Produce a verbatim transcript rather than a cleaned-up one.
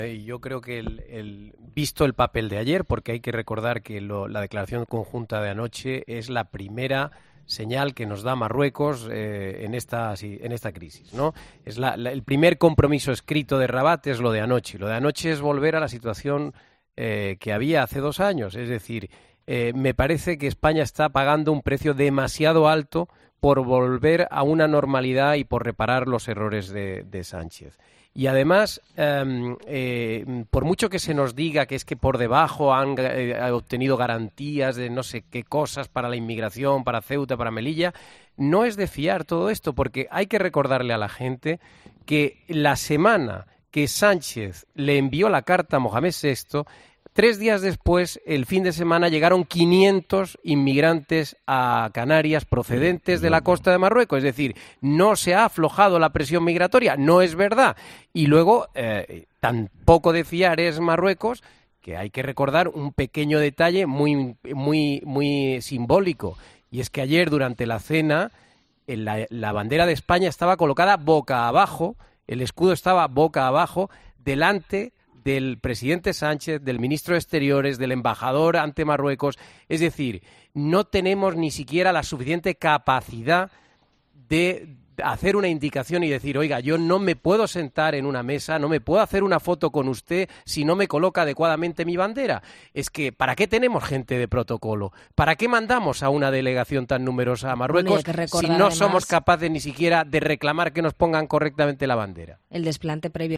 Y yo creo que el, el, visto el papel de ayer, porque hay que recordar que lo, la declaración conjunta de anoche es la primera señal que nos da Marruecos eh, en, esta, en esta crisis, ¿no? Es la, la, el primer compromiso escrito de Rabat es lo de anoche. Lo de anoche es volver a la situación eh, que había hace dos años. Es decir, eh, me parece que España está pagando un precio demasiado alto por volver a una normalidad y por reparar los errores de, de Sánchez. Y además, eh, eh, por mucho que se nos diga que es que por debajo han eh, obtenido garantías de no sé qué cosas para la inmigración, para Ceuta, para Melilla, no es de fiar todo esto, porque hay que recordarle a la gente que la semana que Sánchez le envió la carta a Mohamed sexto, tres días después, el fin de semana, llegaron quinientos inmigrantes a Canarias procedentes de la costa de Marruecos. Es decir, no se ha aflojado la presión migratoria, no es verdad. Y luego, eh, tampoco de fiar es Marruecos, que hay que recordar un pequeño detalle muy, muy, muy simbólico. Y es que ayer, durante la cena, la, la bandera de España estaba colocada boca abajo, el escudo estaba boca abajo, delante del presidente Sánchez, del ministro de Exteriores, del embajador ante Marruecos. Es decir, no tenemos ni siquiera la suficiente capacidad de hacer una indicación y decir, oiga, yo no me puedo sentar en una mesa, no me puedo hacer una foto con usted si no me coloca adecuadamente mi bandera. Es que, ¿para qué tenemos gente de protocolo? ¿Para qué mandamos a una delegación tan numerosa a Marruecos bueno, si no además, somos capaces ni siquiera de reclamar que nos pongan correctamente la bandera? El desplante previo